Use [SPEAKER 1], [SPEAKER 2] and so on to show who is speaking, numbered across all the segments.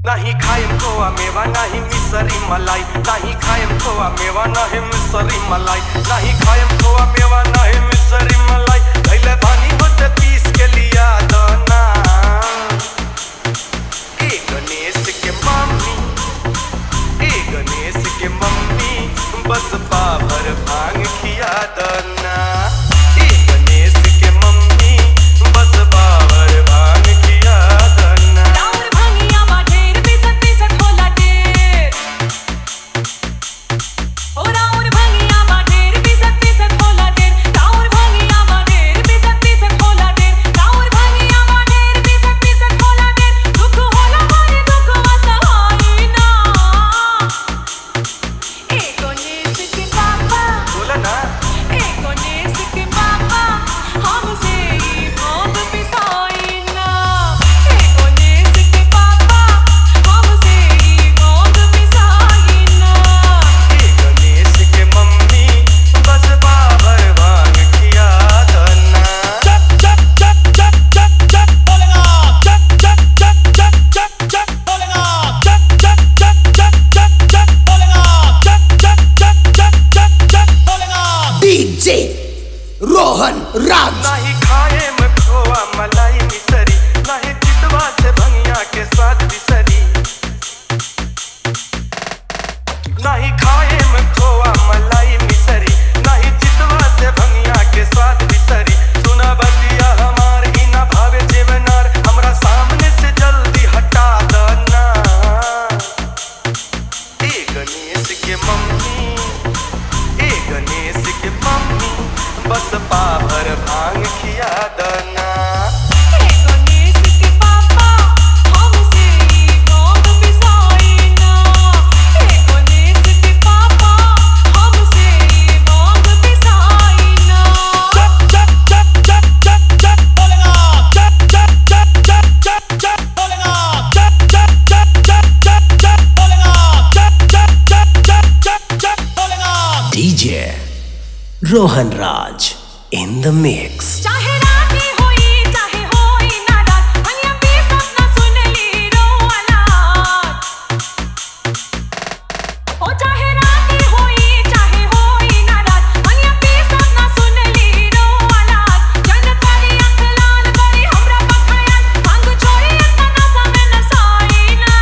[SPEAKER 1] नाही खायम खोवा मेवा नाही मिसरी मलाई, नाही खायम खोवा मेवा नाही मिसरी मलाई, नाही खायम खोवा मेवा नाही मिसरी मलाई। कैले भानी होते पीस के लिया दाना ए गणेश के मम्मी, ए गणेश के मम्मी बस पाभर भांग खिया दाना, ए गणेश के मम्मी बस पाभर भांग खिया दाना।
[SPEAKER 2] राउर भांगिया बाढेर पिसत पिसत होला ढेर, ओ राउर भांगिया बाढेर पिसत पिसत होला ढेर, राउर भांगिया बाढेर पिसत पिसत होला ढेर, राउर भांगिया बाढेर पिसत पिसत होला ढेर। दुख होला भारी दुख असहाय ना, ए गणेश के बाबा,
[SPEAKER 1] बोला ना
[SPEAKER 2] ए गणेश के बाबा हमसे ई भांग पिसाई ना, ए गणेश के बाबा हमसे ई भांग पिसाई ना।
[SPEAKER 1] ए गणेश के मम्मी बस पाभर भांग खिया दाना।
[SPEAKER 3] DJ रोहन राज।
[SPEAKER 1] नाही खाए में खोआ मलाई मिसरी, नाही चितवा से भंगिया के स्वाद बिसरी, नहीं खाए में खोआ मलाई मिसरी, नहीं चितवा से भंगिया के स्वाद बिसरी। सुना बतिया हमार ही ना भावे जेवनार, हमरा सामने से जल्दी हटा देना ए गणेश के मम्मी, ए गणेश के मम्मी बस पाभर भांग खिया देना।
[SPEAKER 2] ए गणेश के बाबा हमसे ई भांग पिसाई ना, ए गणेश के बाबा हमसे ई भांग पिसाई ना।
[SPEAKER 3] DJ Rohan Raj in the mix।
[SPEAKER 2] चाहे राती होई चाहे होई नाराज, भंगिया पिसत ना सुनली रोवाला, ओ चाहे राती होई चाहे होई नाराज, भंगिया पिसत ना सुनली रोवाला। जन्नत वाली आँख लाल करी हमरा बखायाल, भांग छोड़ी इतना नशा में नसाई ना,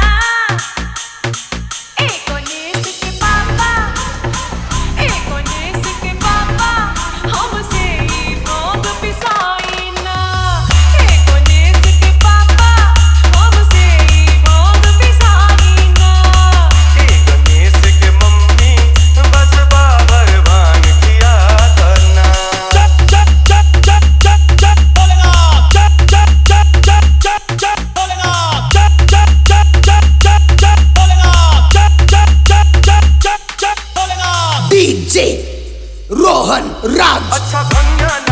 [SPEAKER 2] ए गणेश के बाबा, ए गणेश के बाबा हमसे ई भांग पिसाई ना, ए गणेश के बाबा हमसे ई भांग पिसाई ना।
[SPEAKER 1] ए गणेश के मम्मी बस पाभर भांग खिया देना।
[SPEAKER 3] DJ रोहन राज।
[SPEAKER 1] अच्छा भंगिया